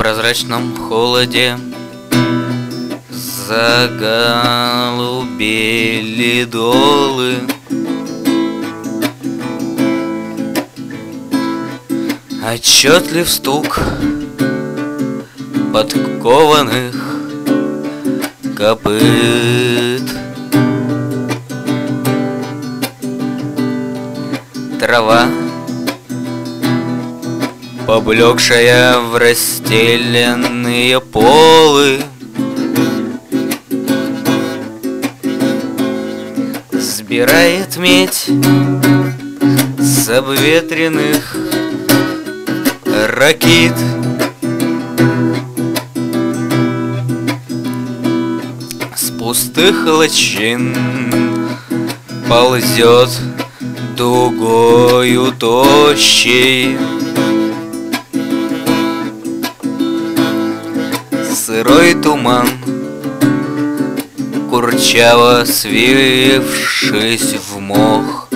прозрачном холоде заголубели долы. Отчетлив стук подкованных копыт. Трава, поблекшая в расстеленные полы, сбирает медь с обветренных ракит. С пустых лочин ползет дугою тощей сырой туман, курчаво свившись в мох.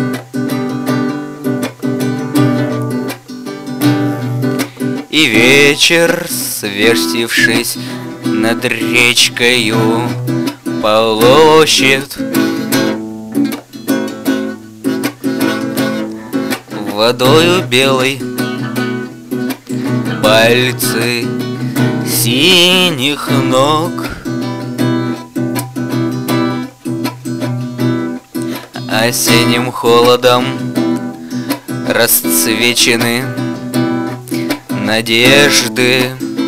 И вечер, свертившись над речкою, полощет водою белой пальцы синих ног. Осенним холодом расцвечены надежды.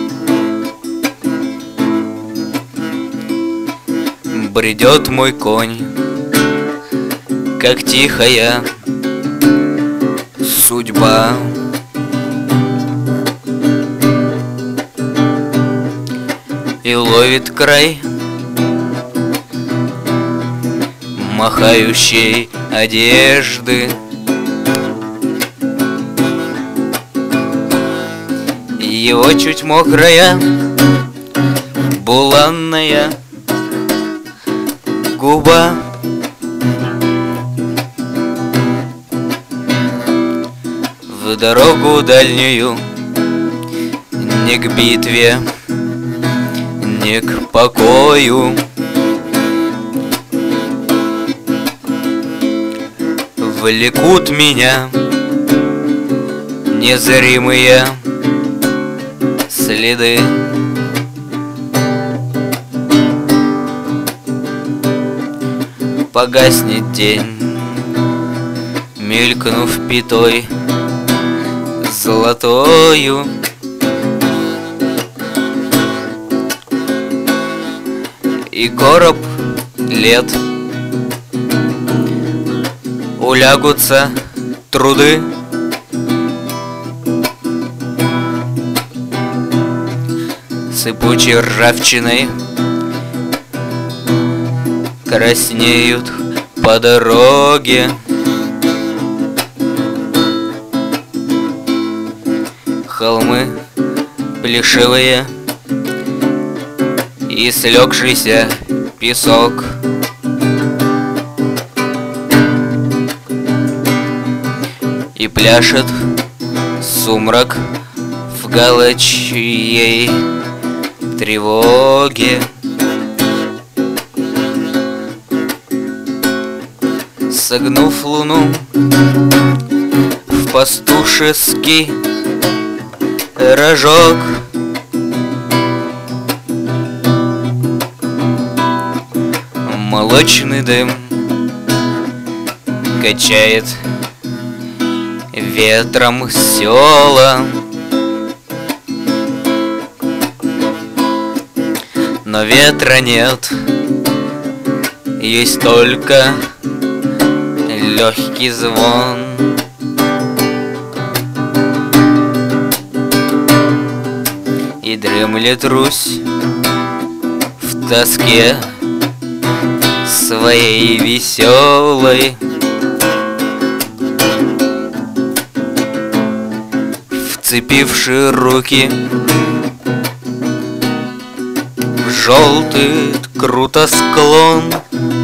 Бредет мой конь, как тихая судьба. И ловит край махающей одежды. Его чуть мокрая буланная губа в дорогу дальнюю, не к битве, не к покою. Влекут меня незримые следы. Погаснет день, мелькнув пятой золотою. И короб лет улягутся труды. Сыпучей ржавчиной краснеют по дороге. Холмы плешивые и слегшийся песок. И пляшет сумрак в галочьей тревоге. Согнув луну в пастушеский рожок, молочный дым качает ветром села. Но ветра нет, есть только легкий звон. И дремлет Русь в тоске своей веселой, вцепивши руки в желтый круто склон.